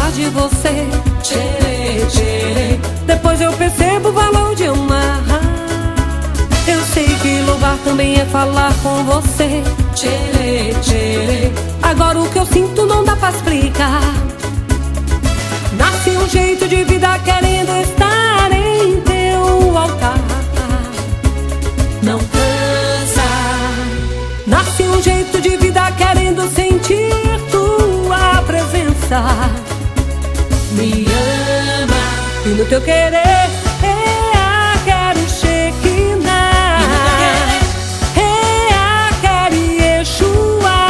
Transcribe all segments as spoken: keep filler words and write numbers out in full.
falar de você. Tchê, tchê. Depois eu percebo o valor de amar. Eu sei que louvar também é falar com você. Tchê, tchê. Agora o que eu sinto não dá pra explicar. Nasce um jeito de vida querendo estar em teu altar. Não cansa. Nasce um jeito de vida querendo sentir tua presença. Me ama e no teu querer eu quero Shekinah. Eu quero Yeshua.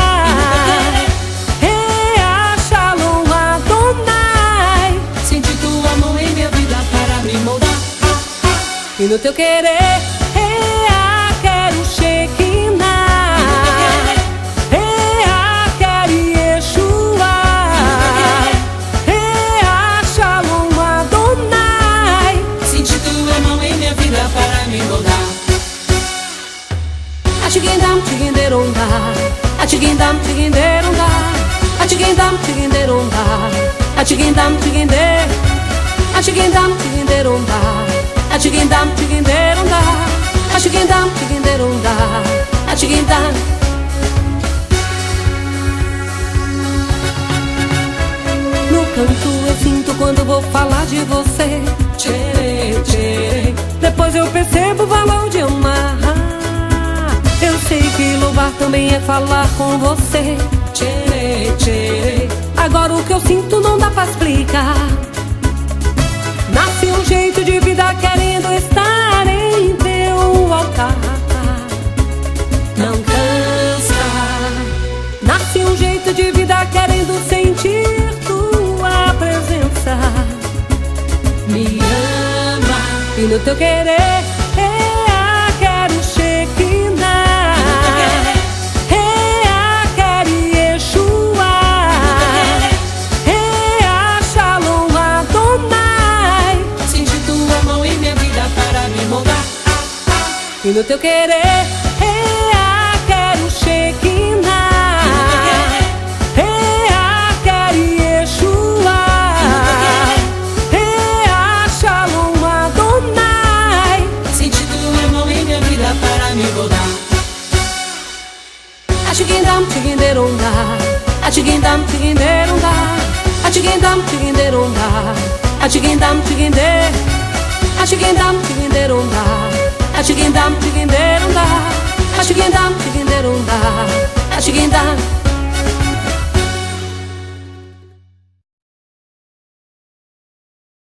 Eu Shalom Adonai. Senti tua mão em minha vida para me moldar. E no teu querer eu quero Shekinah. Achigindam, chiginderonda, achigindam, chiginderonda, achigindam, chiginderonda, achigindam, chiginde, achigindam, chiginderonda, achigindam, chiginderonda, achigindam, chiginderonda, achigindam. No canto eu sinto quando vou falar de você. Tchê, tchê. Depois eu percebo o valor de amar. Eu sei que louvar também é falar com você. Tchê, tchê. Agora o que eu sinto não dá pra explicar. Nasce um jeito de vida querendo estar em teu altar. Não cansa. Nasce um jeito de vida querendo sentir tua presença. Me ama e no teu querer eu quero Shekinah. E no teu querer eu quero Shekinah. Eu quero Yeshua. Eu Shalom Adonai. Senti tua mão em minha vida para me moldar. Achigindam, chiginderonda, achigindam, chiginderonda, achigindam, chiginderonda, achigindam, chiginde, achigindam, chiginderonda. Achigindam, chiginderonda, achigindam, chiginderonda, achigindam.